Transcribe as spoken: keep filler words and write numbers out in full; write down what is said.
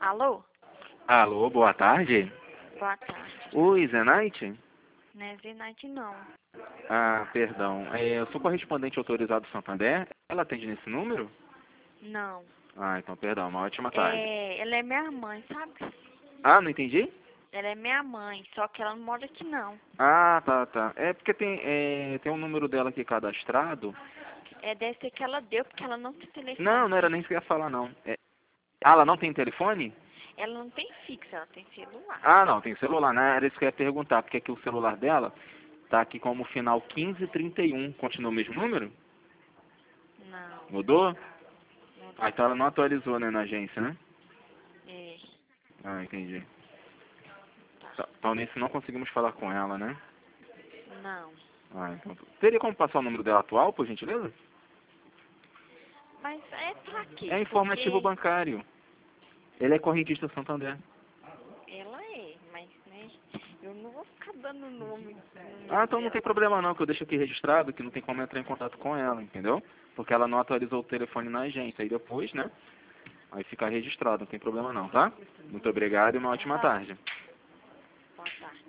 Alô? Alô, boa tarde. Boa tarde. Oi, Zenite? Não é Zenite, não. Ah, perdão. É, eu sou correspondente autorizado do Santander. Ela atende nesse número? Não. Ah, então perdão. Uma ótima tarde. É, ela é minha mãe, sabe? Ah, não entendi? Ela é minha mãe, só que ela não mora aqui, não. Ah, tá, tá. É porque tem, é, tem um número dela aqui cadastrado. É, deve ser que ela deu, porque ela não tem telefone Não, não era fixo. nem isso que eu ia falar, não. É... Ah, ela não tem telefone? Ela não tem fixo, ela tem celular. Ah, não, tem celular, né? Era isso que eu ia perguntar, porque aqui o celular dela tá aqui como final quinze trinta e um. Continua o mesmo número? Não, Mudou? não Ah, dá. então ela não atualizou, né, na agência, né? É, Ah, entendi. tá. Tá, então nesse não conseguimos falar com ela, né? Não. Ah, então... Teria como passar o número dela atual, por gentileza? Mas é pra quê? É informativo Porque bancário. Ele é correntista Santander. ela é, mas, né, eu não vou ficar dando o nome, Ah, número então não dela. tem problema não, que eu deixo aqui registrado, que não tem como entrar em contato com ela, entendeu? Porque ela não atualizou o telefone na agência. Aí depois, né? Aí fica registrado, não tem problema não, tá? Muito obrigado e uma Então ótima tá bom. tarde. Boa tarde.